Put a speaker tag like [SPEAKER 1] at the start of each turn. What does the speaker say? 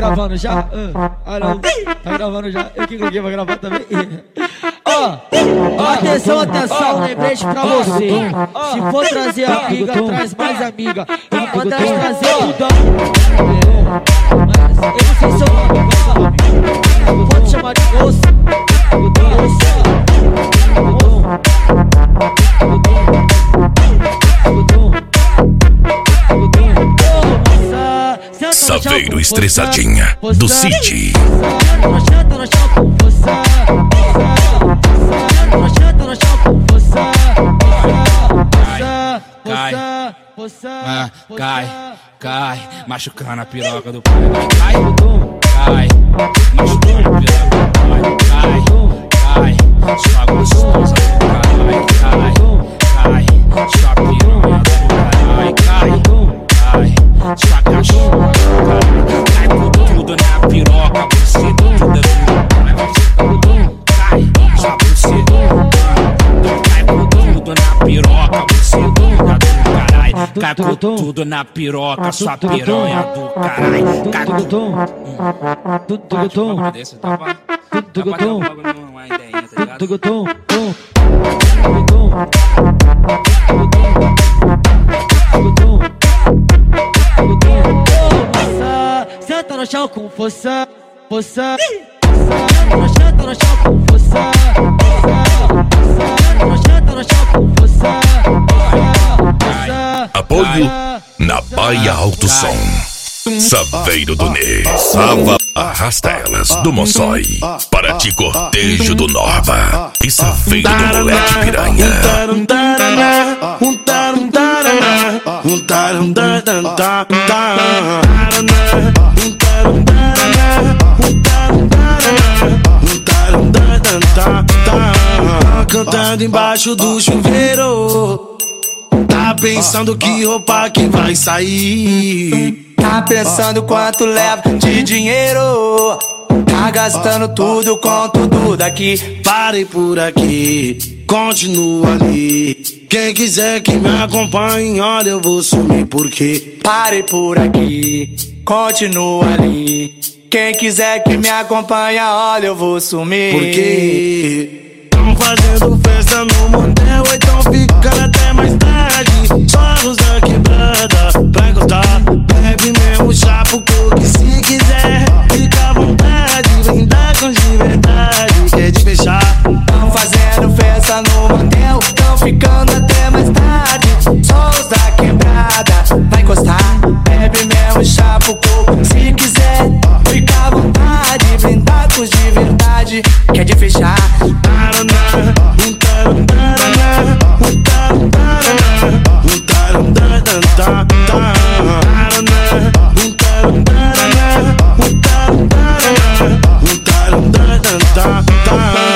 [SPEAKER 1] gravando já? Ah não, tá gravando já. Eu que cliquei pra gravar também. Ó, atenção, atenção, lembrete pra você. Se for trazer amiga, traz mais amiga. Enquanto elas trazer tudão. Eu não sei seu nome, pode chamar de moça.
[SPEAKER 2] Saveiro Estressadinha do Cid.
[SPEAKER 3] Cai, machucando a piroca do pai. Cai, machucando a piroca do pai. Cai, sua gostosa do caralho. Cai, sua piranha do caralho. Cai, sua cachorra do caralho. Cai com tudo na piroca, você tudo é cai, sua buceta. Cai com tudo na piroca, você tudo é do caralho. Cai com tudo na piroca, sua piranha do caralho. Cai com tudo. Desse tava uma ideinha, tá ligado?
[SPEAKER 1] Senta no chão com força, força. Senta no chão com força, senta no chão com força.
[SPEAKER 2] Apoio na Baia Alto Som. Saveiro do Nê, Sava, arrasta elas do Moçói, Paraty Cortejo do Norba e Saveiro do Moleque Piranha.
[SPEAKER 4] Cantando embaixo do chuveiro, tá pensando que roupa que vai sair. Tá pensando quanto leva de dinheiro. Tá gastando tudo com tudo daqui. Parei por aqui, continua ali. Quem quiser que me acompanhe, olha, eu vou sumir porque parei por aqui, continua ali. Quem quiser que me acompanhe, olha, eu vou sumir porque tão fazendo festa no motel, então ficando até mais tarde. Só os da quebrada pra encostar. Bebe mesmo chapo, coque se quiser. Fica à vontade, vem dar com de verdade. Quer de fechar? Tão fazendo festa no motel, tão ficando até mais tarde. Só os da quebrada pra encostar. Bebe mesmo chapo, coque se quiser. Fica à vontade, vem dar com de verdade. Quer de fechar?